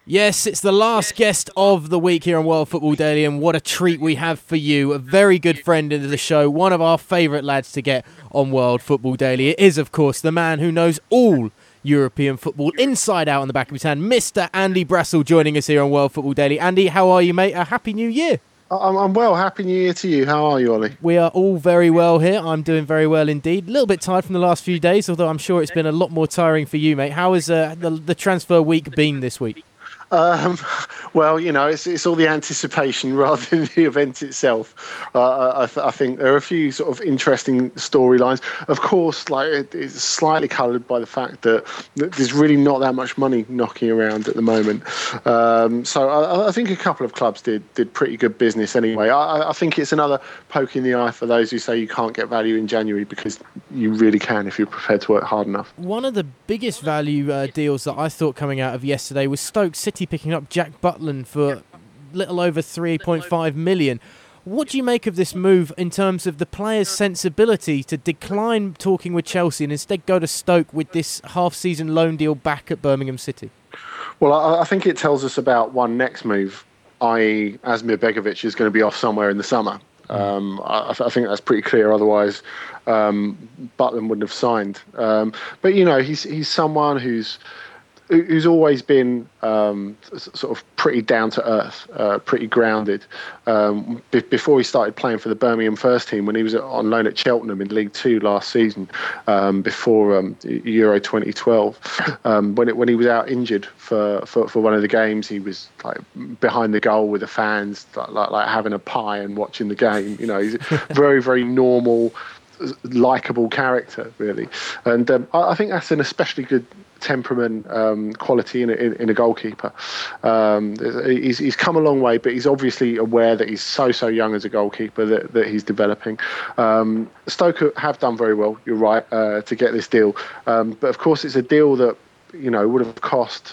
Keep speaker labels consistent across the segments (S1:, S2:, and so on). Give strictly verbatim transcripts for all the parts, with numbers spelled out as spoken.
S1: Yes, it's the last guest of the week here on World Football Daily, and what a treat we have for you. A very good friend of the show, one of our favourite lads to get on World Football Daily. It is, of course, the man who knows all European football inside out on the back of his hand, Mister Andy Brassell, joining us here on World Football Daily. Andy, how are you, mate? A happy new year.
S2: I'm, I'm well. Happy New Year to you. How are you, Ollie?
S1: We are all very well here. I'm doing very well indeed. A little bit tired from the last few days, although I'm sure it's been a lot more tiring for you, mate. How has uh, the, the transfer week been this week?
S2: Um, well, you know, it's it's all the anticipation rather than the event itself. Uh, I, th- I think there are a few sort of interesting storylines. Of course, like it, it's slightly coloured by the fact that, that there's really not that much money knocking around at the moment. Um, so I, I think a couple of clubs did did pretty good business anyway. I, I think it's another poke in the eye for those who say you can't get value in January, because you really can if you're prepared to work hard enough.
S1: One of the biggest value uh, deals that I thought coming out of yesterday was Stoke City picking up Jack Butland for little over three point five million. What do you make of this move in terms of the player's sensibility to decline talking with Chelsea and instead go to Stoke with this half-season loan deal back at Birmingham City?
S2: Well, I, I think it tells us about one next move, that is. Asmir Begovic is going to be off somewhere in the summer. Um, I, I think that's pretty clear. Otherwise, um, Butland wouldn't have signed. Um, but, you know, he's he's someone who's who's always been um, sort of pretty down to earth, uh, pretty grounded. Um, b- before he started playing for the Birmingham first team, when he was on loan at Cheltenham in League Two last season, um, before um, Euro twenty twelve, um, when it when he was out injured for, for, for one of the games, he was like behind the goal with the fans, like, like, like having a pie and watching the game. You know, he's a very very normal, likeable character, really, and um, I, I think that's an especially good temperament um, quality in a, in, in a goalkeeper. Um, he's, he's come a long way, but he's obviously aware that he's so so young as a goalkeeper that, that he's developing. Um, Stoke have done very well, you're right, uh, to get this deal, um, but of course it's a deal that, you know, would have cost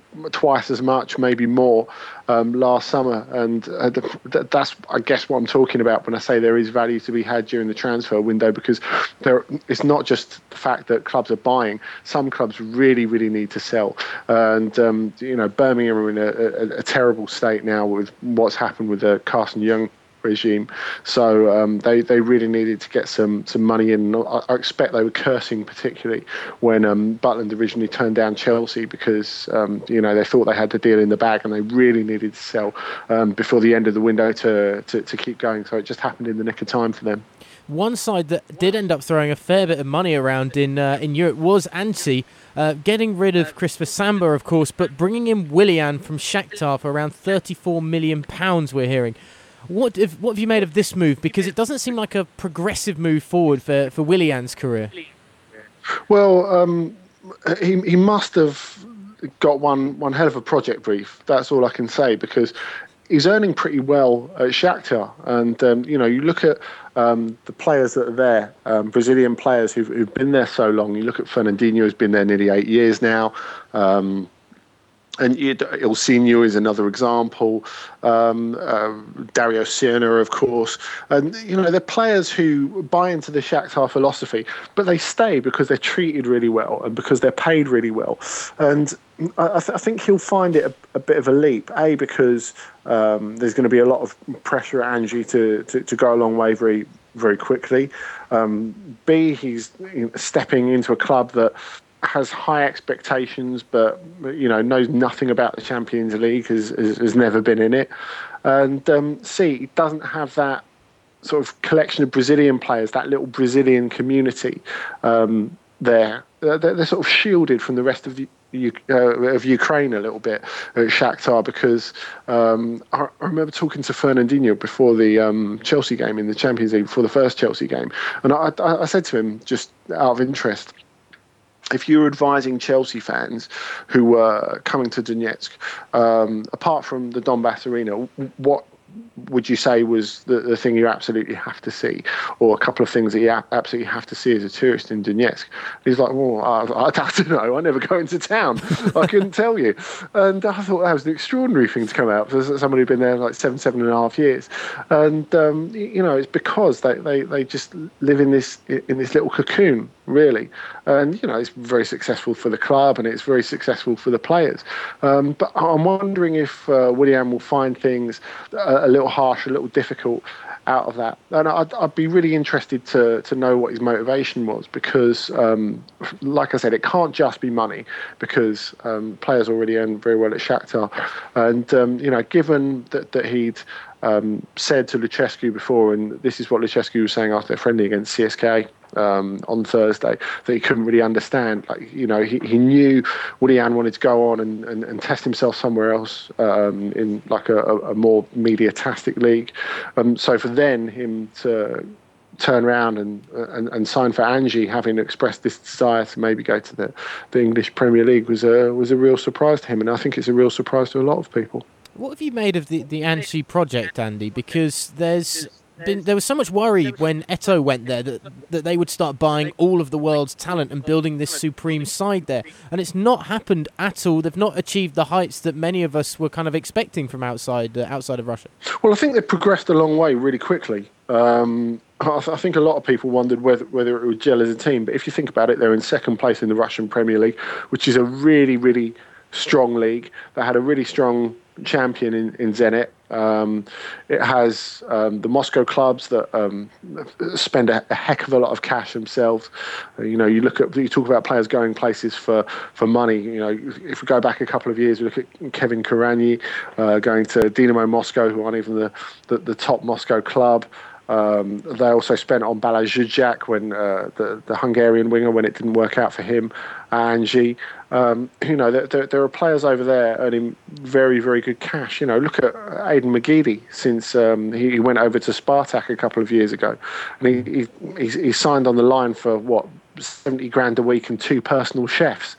S2: twice as much, maybe more, um, last summer. And uh, th- that's, I guess, what I'm talking about when I say there is value to be had during the transfer window, because there, it's not just the fact that clubs are buying. Some clubs really, really need to sell. And, um, you know, Birmingham are in a, a, a terrible state now with what's happened with the Carson Young regime, so um, they they really needed to get some some money in. I, I expect they were cursing particularly when um, Butland originally turned down Chelsea, because um, you know, they thought they had the deal in the bag and they really needed to sell um, before the end of the window to, to to keep going. So it just happened in the nick of time for them.
S1: One side that did end up throwing a fair bit of money around in uh, in Europe was Annecy, uh, getting rid of Christopher Samba, of course, but bringing in Willian from Shakhtar for around thirty-four million pounds, we're hearing. What have, what have you made of this move? Because it doesn't seem like a progressive move forward for, for Willian's career.
S2: Well, um, he he must have got one one hell of a project brief. That's all I can say, because he's earning pretty well at Shakhtar. And, um, you know, you look at um, the players that are there, um, Brazilian players who've, who've been there so long. You look at Fernandinho, who's been there nearly eight years now. Um And Ilsinho is another example. Um, uh, Dario Sierra, of course. And, you know, they're players who buy into the Shakhtar philosophy, but they stay because they're treated really well and because they're paid really well. And I, th- I think he'll find it a, a bit of a leap, A, because um, there's going to be a lot of pressure at Angie to, to, to go a long way very, very quickly. Um, B, he's you know, stepping into a club that has high expectations, but, you know, knows nothing about the Champions League, has, has, has never been in it. And um, C, he doesn't have that sort of collection of Brazilian players, that little Brazilian community um, there. They're, they're sort of shielded from the rest of the Uh, of Ukraine a little bit at Shakhtar, because um, I, I remember talking to Fernandinho before the um, Chelsea game in the Champions League, before the first Chelsea game, and I, I, I said to him, just out of interest, if you were advising Chelsea fans who were coming to Donetsk, um, apart from the Donbass arena, what would you say was the, the thing you absolutely have to see, or a couple of things that you absolutely have to see as a tourist in Donetsk? He's like, well, I, I don't know, I never go into town, I couldn't tell you. And I thought that was an extraordinary thing to come out for somebody who'd been there like seven, seven and a half years. And um, you know, it's because they, they, they just live in this in this little cocoon, really. And, you know, it's very successful for the club and it's very successful for the players. Um, but I'm wondering if uh, Willian will find things a, a little harsh, a little difficult out of that. And I'd, I'd be really interested to to know what his motivation was, because, um, like I said, it can't just be money, because um, players already earn very well at Shakhtar. And, um, you know, given that, that he'd um, said to Lucescu before, and this is what Lucescu was saying after their friendly against C S K um, on Thursday, that he couldn't really understand. Like, you know, he, he knew Willian wanted to go on and, and, and test himself somewhere else um, in like a, a more media-tastic league. Um, so for then him to turn around and, and and sign for Anzhi, having expressed this desire to maybe go to the, the English Premier League, was a was a real surprise to him, and I think it's a real surprise to a lot of people.
S1: What have you made of the the Anzhi project, Andy? Because there's been there was so much worry when Eto'o went there that that they would start buying all of the world's talent and building this supreme side there, and it's not happened at all. They've not achieved the heights that many of us were kind of expecting from outside uh, outside of Russia.
S2: Well, I think they've progressed a long way really quickly. Um, I, th- I think a lot of people wondered whether whether it would gel as a team, but if you think about it, they're in second place in the Russian Premier League, which is a really, really strong league. They had a really strong champion in, in Zenit. Um, it has um, the Moscow clubs that um, spend a, a heck of a lot of cash themselves. Uh, you know, you look at you talk about players going places for, for money. You know, if we go back a couple of years, we look at Kevin Kuranyi uh, going to Dynamo Moscow, who aren't even the, the, the top Moscow club. Um, they also spent on Balázs Zsuzsák, when uh, the the Hungarian winger, when it didn't work out for him. Anzhi, um, you know, there, there are players over there earning very, very good cash. You know, look at Aidan McGeady, since um, he, he went over to Spartak a couple of years ago, and he he, he signed on the line for what, seventy grand a week and two personal chefs.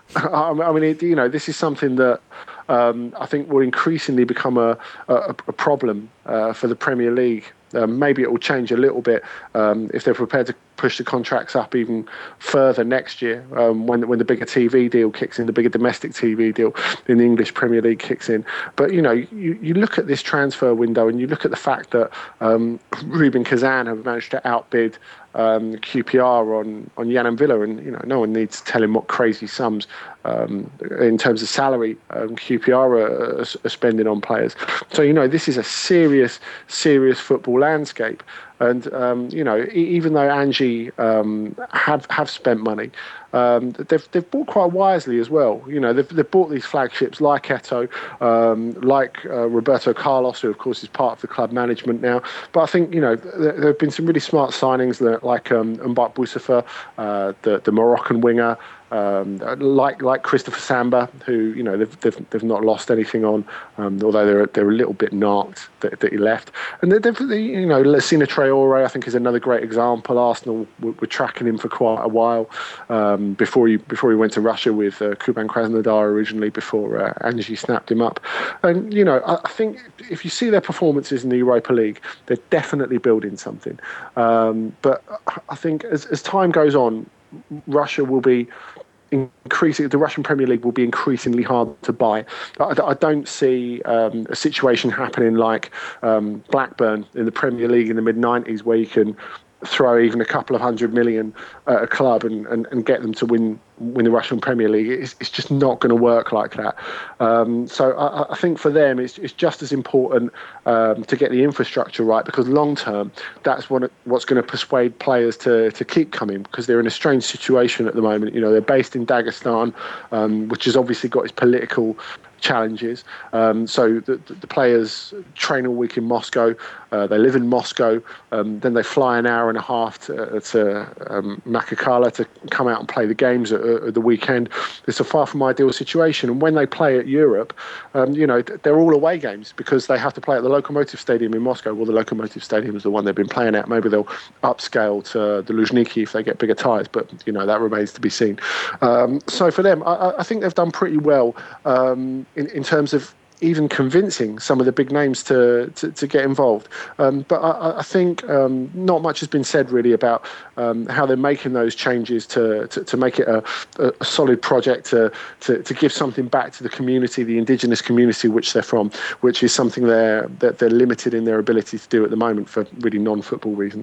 S2: I mean, it, you know, this is something that um, I think will increasingly become a a, a problem uh, for the Premier League. Um, maybe it will change a little bit um, if they're prepared to push the contracts up even further next year, um, when when the bigger T V deal kicks in, the bigger domestic T V deal in the English Premier League kicks in. But, you know, you, you look at this transfer window and you look at the fact that um, Rubin Kazan have managed to outbid um, Q P R on, on Yann Villa, and, you know, no one needs to tell him what crazy sums um, in terms of salary um, Q P R are, are, are spending on players. So, you know, this is a serious, serious football landscape. And, um, you know, even though Anzhi um, have have spent money, um, they've they've bought quite wisely as well. You know, they've they've bought these flagships like Eto'o, um, like uh, Roberto Carlos, who of course is part of the club management now. But I think, you know, there, there have been some really smart signings like um, Mbak Boussoufa, uh, the the Moroccan winger. Um, like like Christopher Samba, who, you know, they've they've, they've not lost anything on, um, although they're they're a little bit knocked that, that he left. And they've, they, you know, Lassina Traore, I think, is another great example. Arsenal were, were tracking him for quite a while um, before he before he went to Russia with uh, Kuban Krasnodar originally, before uh, Anzhi snapped him up. And, you know, I, I think if you see their performances in the Europa League, they're definitely building something. Um, but I think as as time goes on, Russia will be increasing. The Russian Premier League will be increasingly hard to buy. I, I don't see um, a situation happening like um, Blackburn in the Premier League in the mid nineties, where you can throw even a couple of hundred million at a club and, and, and get them to win win the Russian Premier League. It's, it's just not going to work like that. Um, so I, I think for them, it's, it's just as important um, to get the infrastructure right, because long term, that's what what's going to persuade players to to keep coming, because they're in a strange situation at the moment. You know, they're based in Dagestan, um, which has obviously got its political challenges. Um, so the, the players train all week in Moscow. Uh, they live in Moscow. Um, then they fly an hour and a half to, to um, Makakala to come out and play the games at, at the weekend. It's a far from ideal situation. And when they play at Europe, um, you know, they're all away games, because they have to play at the Lokomotiv Stadium in Moscow. Well, the Lokomotiv Stadium is the one they've been playing at. Maybe they'll upscale to the Luzhniki if they get bigger tyres, but, you know, that remains to be seen. Um, so for them, I, I think they've done pretty well um, in, in terms of even convincing some of the big names to to, to get involved. Um, but I, I think um, not much has been said really about um, how they're making those changes to to, to make it a, a solid project, to, to to give something back to the community, the indigenous community which they're from, which is something they're that they're limited in their ability to do at the moment for really non-football reasons.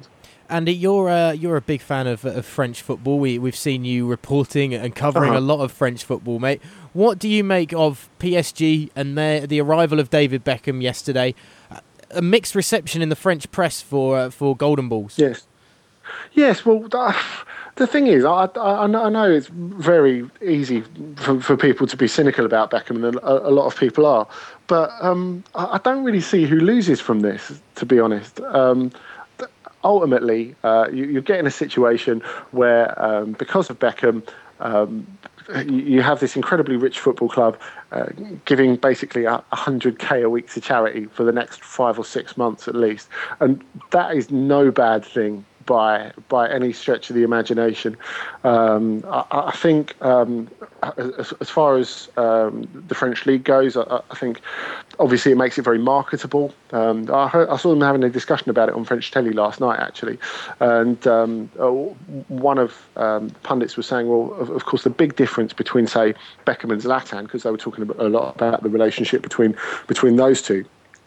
S1: Andy, you're uh, you're a big fan of, of French football. We we've seen you reporting and covering uh-huh. a lot of French football, mate. What do you make of P S G and their, the arrival of David Beckham yesterday? A mixed reception in the French press for uh, for Golden Balls.
S2: Yes, yes. Well, uh, the thing is, I, I I know it's very easy for, for people to be cynical about Beckham, and a, a lot of people are. But um, I, I don't really see who loses from this, to be honest. Um, ultimately, uh, you, you're getting a situation where, um, because of Beckham, um, you have this incredibly rich football club uh, giving basically a one hundred k a week to charity for the next five or six months at least. And that is no bad thing by by any stretch of the imagination. Um, I, I think um, as, as far as um, the French league goes, I, I think obviously it makes it very marketable. Um, I, heard, I saw them having a discussion about it on French telly last night, actually. And um, one of um, the pundits was saying, well, of, of course, the big difference between, say, Beckham and Zlatan, because they were talking a lot about the relationship between between those two,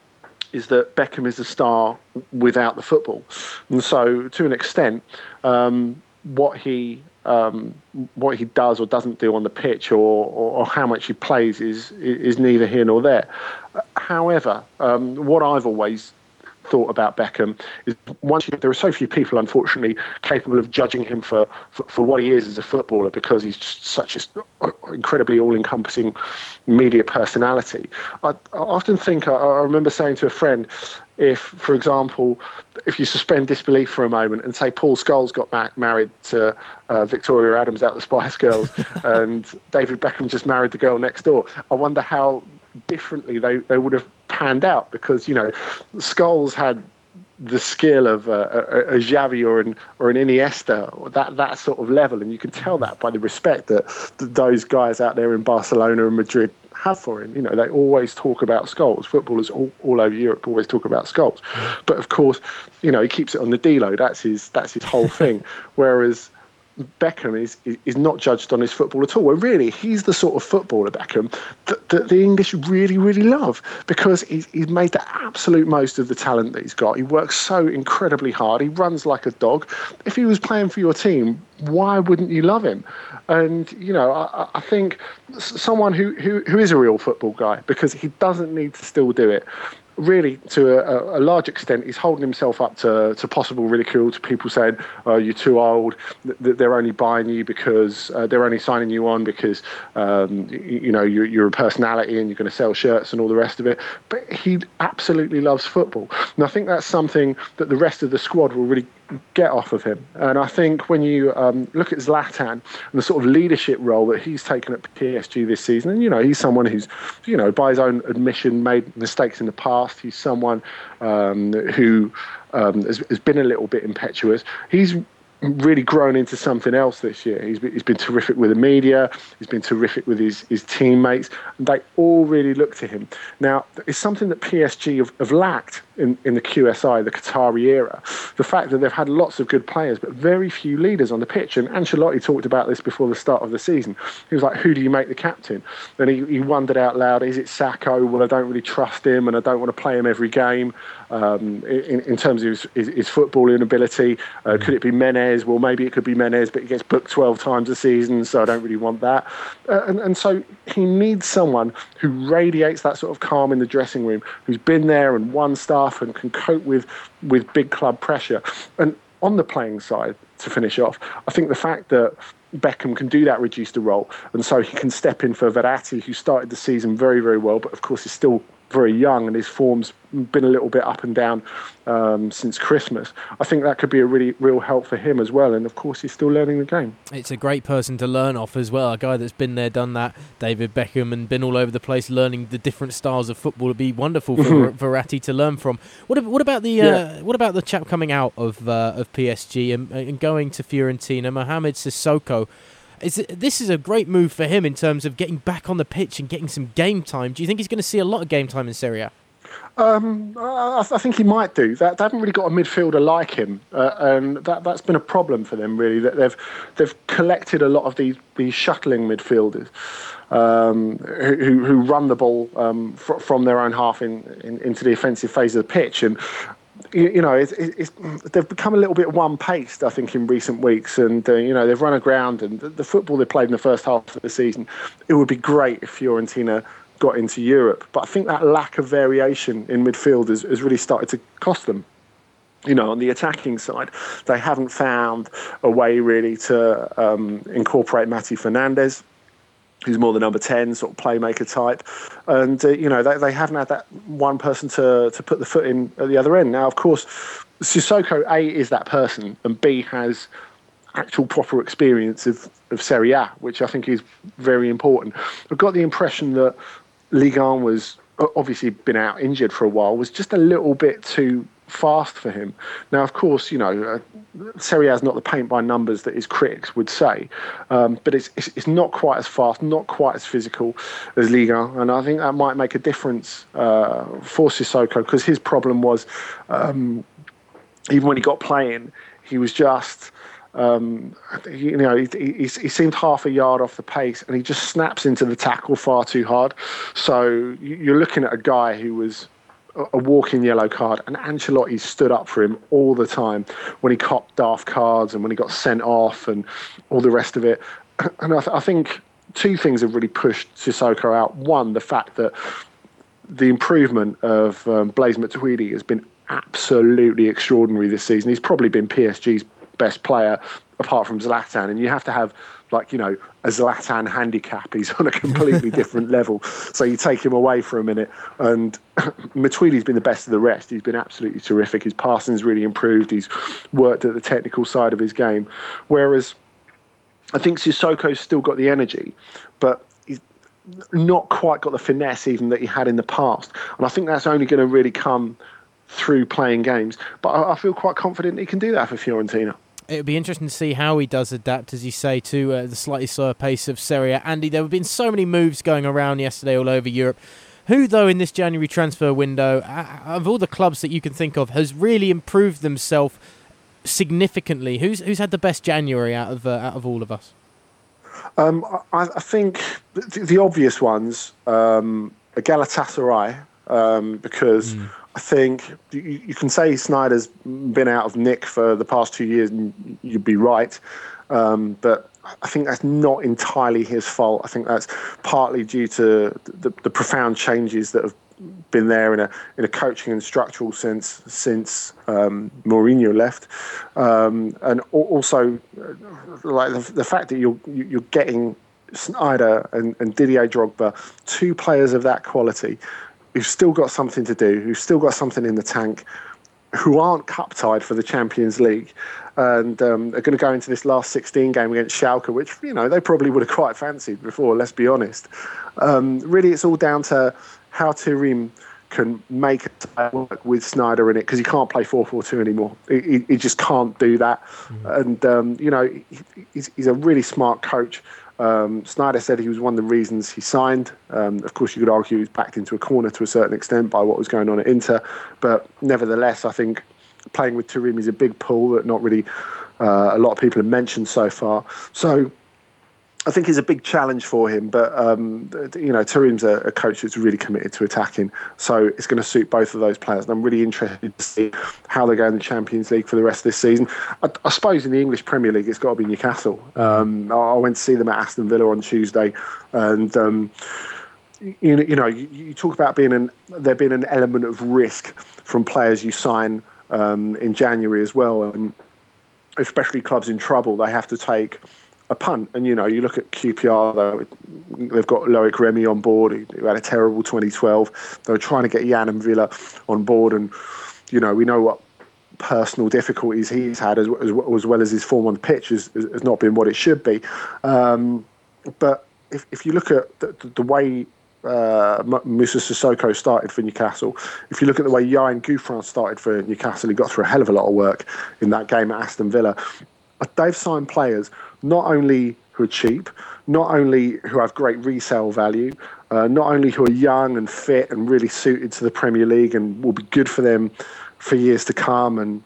S2: is that Beckham is a star without the football. And so, to an extent, um, what he um, what he does or doesn't do on the pitch, or, or, or how much he plays, is is neither here nor there. However, um, what I've always thought about Beckham is, once you, there are so few people, unfortunately, capable of judging him for, for, for what he is as a footballer, because he's just such an incredibly all-encompassing media personality. I, I often think, I, I remember saying to a friend, if, for example, if you suspend disbelief for a moment and say Paul Scholes got ma- married to uh, Victoria Adams out of the Spice Girls and David Beckham just married the girl next door, I wonder how differently they, they would have panned out, because, you know, Scholes had the skill of uh, a, a Xavi or an or an Iniesta, or that that sort of level, and you can tell that by the respect that, that those guys out there in Barcelona and Madrid have for him. You know, they always talk about Scholes. Footballers all, all over Europe always talk about Scholes, but of course, you know, he keeps it on the D-Lo. That's his that's his whole thing. Whereas Beckham is is not judged on his football at all. Well, really, he's the sort of footballer, Beckham, that, that the English really, really love, because he's, he's made the absolute most of the talent that he's got. He works so incredibly hard. He runs like a dog. If he was playing for your team, why wouldn't you love him? And, you know, I, I think someone who, who, who is a real football guy, because he doesn't need to still do it, really, to a, a large extent, he's holding himself up to, to possible ridicule, to people saying, oh, you're too old, that they're only buying you because uh, they're only signing you on because, um, you, you know, you're, you're a personality and you're going to sell shirts and all the rest of it. But he absolutely loves football. And I think that's something that the rest of the squad will really get off of him. And I think when you um, look at Zlatan and the sort of leadership role that he's taken at P S G this season, and, you know, he's someone who's, you know, by his own admission, made mistakes in the past. He's someone um, who um, has, has been a little bit impetuous. He's really grown into something else this year. He's been, he's been terrific with the media. He's been terrific with his, his teammates. And they all really look to him. Now, it's something that P S G have, have lacked in, in the Q S I, the Qatari era. The fact that they've had lots of good players, but very few leaders on the pitch. And Ancelotti talked about this before the start of the season. He was like, who do you make the captain? And he, he wondered out loud, is it Sacco? Well, I don't really trust him and I don't want to play him every game. Um, in, in terms of his, his, his footballing ability, uh, could it be Menez? Well, maybe it could be Menez, but he gets booked twelve times a season, so I don't really want that. Uh, and, and so he needs someone who radiates that sort of calm in the dressing room, who's been there and won stuff and can cope with, with big club pressure. And on the playing side, to finish off, I think the fact that Beckham can do that reduced the role, and so he can step in for Verratti, who started the season very, very well, but of course is still very young and his form's been a little bit up and down um, since Christmas. I think that could be a really real help for him as well, and of course he's still learning the game.
S1: It's a great person to learn off as well, a guy that's been there, done that, David Beckham, and been all over the place learning the different styles of football. It'd be wonderful for mm-hmm. Verratti to learn from. What, what about the yeah. uh, what about the chap coming out of uh, of P S G and, and going to Fiorentina, Mohamed Sissoko? Is it, this is a great move for him in terms of getting back on the pitch and getting some game time. Do you think he's going to see a lot of game time in Serie A?
S2: Um, I, I think he might do. That, they haven't really got a midfielder like him, uh, and that, that's been a problem for them, really. That they've they've collected a lot of these these shuttling midfielders um, who who run the ball um, fr- from their own half in, in into the offensive phase of the pitch, and you, you know, it's, it's, they've become a little bit one-paced, I think, in recent weeks. And, uh, you know, they've run aground. And the, the football they played in the first half of the season, it would be great if Fiorentina got into Europe. But I think that lack of variation in midfield has, has really started to cost them. You know, on the attacking side, they haven't found a way really to um, incorporate Mati Fernandez, who's more the number ten, sort of playmaker type. And, uh, you know, they, they haven't had that one person to, to put the foot in at the other end. Now, of course, Sissoko, A, is that person, and B, has actual proper experience of, of Serie A, which I think is very important. I've got the impression that Ligue one was, obviously been out injured for a while, was just a little bit too fast for him. Now, of course, you know, uh, Serie A is not the paint by numbers that his critics would say, um, but it's, it's it's not quite as fast, not quite as physical as Liga, and I think that might make a difference uh, for Sissoko, because his problem was, um, even when he got playing, he was just, um, you know, he, he, he seemed half a yard off the pace, and he just snaps into the tackle far too hard. So you're looking at a guy who was a walking yellow card, and Ancelotti stood up for him all the time when he copped daft cards and when he got sent off and all the rest of it. And I, th- I think two things have really pushed Sissoko out. One, the fact that the improvement of um, Blaise Matuidi has been absolutely extraordinary this season. He's probably been P S G's best player apart from Zlatan, and you have to have, like, you know, a Zlatan handicap. He's on a completely different level. So you take him away for a minute, and Matuidi's been the best of the rest. He's been absolutely terrific. His passing's really improved. He's worked at the technical side of his game. Whereas I think Sissoko's still got the energy, but he's not quite got the finesse even that he had in the past. And I think that's only going to really come through playing games. But I, I feel quite confident he can do that for Fiorentina.
S1: It'll be interesting to see how he does adapt, as you say, to uh, the slightly slower pace of Serie A. Andy, there have been so many moves going around yesterday all over Europe. Who, though, in this January transfer window, uh, of all the clubs that you can think of, has really improved themselves significantly? Who's who's had the best January out of uh, out of all of us?
S2: Um, I, I think the, the obvious ones um, are Galatasaray, um, because mm. I think you, you can say Sneijder's been out of nick for the past two years, and you'd be right. Um, but I think that's not entirely his fault. I think that's partly due to the, the profound changes that have been there in a in a coaching and structural sense since um, Mourinho left, um, and also like the, the fact that you're you're getting Sneijder and, and Didier Drogba, two players of that quality, who've still got something to do, who've still got something in the tank, who aren't cup tied for the Champions League, and um, are going to go into this last sixteen game against Schalke, which, you know, they probably would have quite fancied before, let's be honest. Um, really, it's all down to how Turim can make it work with Sneijder in it, because he can't play four four two anymore. He, he just can't do that. Mm. And, um, you know, he, he's, he's a really smart coach. Um, Sneijder said he was one of the reasons he signed. Um, of course, you could argue he was backed into a corner to a certain extent by what was going on at Inter. But nevertheless, I think playing with Turim is a big pull that not really uh, a lot of people have mentioned so far. So I think it's a big challenge for him. But, um, you know, Turim's a, a coach that's really committed to attacking. So it's going to suit both of those players. And I'm really interested to see how they go in the Champions League for the rest of this season. I, I suppose in the English Premier League, it's got to be Newcastle. Um, I went to see them at Aston Villa on Tuesday. And, um, you, you know, you, you talk about being an, there being an element of risk from players you sign um, in January as well. And especially clubs in trouble, they have to take a punt. And, you know, you look at Q P R, though, they've got Loic Remy on board, who had a terrible twenty twelve. They were trying to get Jan and Villa on board, and, you know, we know what personal difficulties he's had, as, as, as well as his form on the pitch has, has not been what it should be. Um, but if, if you look at the, the way uh, Moussa Sissoko started for Newcastle, if you look at the way Yoann Gouffran started for Newcastle, he got through a hell of a lot of work in that game at Aston Villa. They've signed players not only who are cheap, not only who have great resale value, uh, not only who are young and fit and really suited to the Premier League and will be good for them for years to come and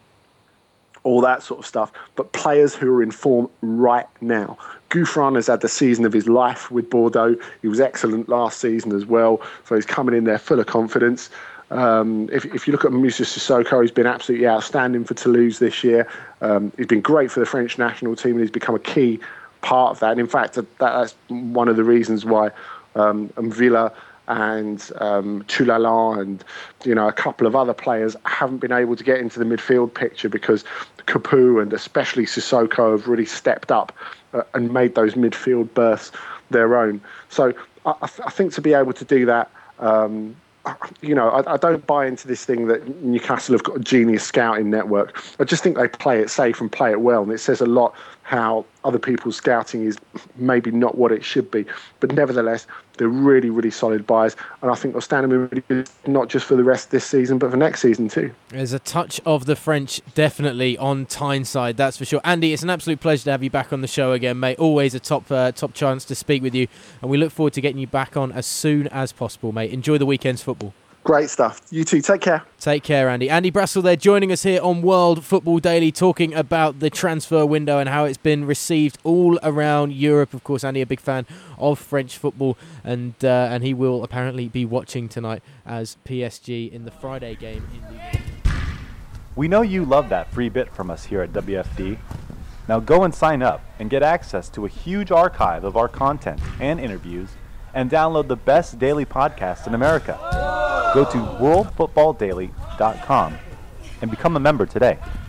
S2: all that sort of stuff, but players who are in form right now. Gouffran has had the season of his life with Bordeaux. He was excellent last season as well, so he's coming in there full of confidence. Um, if, if you look at Moussa Sissoko, he's been absolutely outstanding for Toulouse this year. Um, he's been great for the French national team, and he's become a key part of that. And in fact, that, that's one of the reasons why um, Villa and um, Toulalan and you know a couple of other players haven't been able to get into the midfield picture, because Capoue and especially Sissoko have really stepped up uh, and made those midfield berths their own. So I, I think to be able to do that, um, you know, I, I don't buy into this thing that Newcastle have got a genius scouting network. I just think they play it safe and play it well, and it says a lot how other people's scouting is maybe not what it should be. But nevertheless, they're really, really solid buys, and I think they'll stand them really good, not just for the rest of this season, but for next season too.
S1: There's a touch of the French definitely on Tyneside, that's for sure. Andy, it's an absolute pleasure to have you back on the show again, mate. Always a top uh, top chance to speak with you, and we look forward to getting you back on as soon as possible, mate. Enjoy the weekend's football.
S2: Great stuff. You too. Take care.
S1: Take care, Andy. Andy Brassell there, joining us here on World Football Daily, talking about the transfer window and how it's been received all around Europe. Of course, Andy, a big fan of French football, and uh, and he will apparently be watching tonight as P S G in the Friday game in the...
S3: We know you love that free bit from us here at W F D. Now go and sign up and get access to a huge archive of our content and interviews, and download the best daily podcast in America. Go to world football daily dot com and become a member today.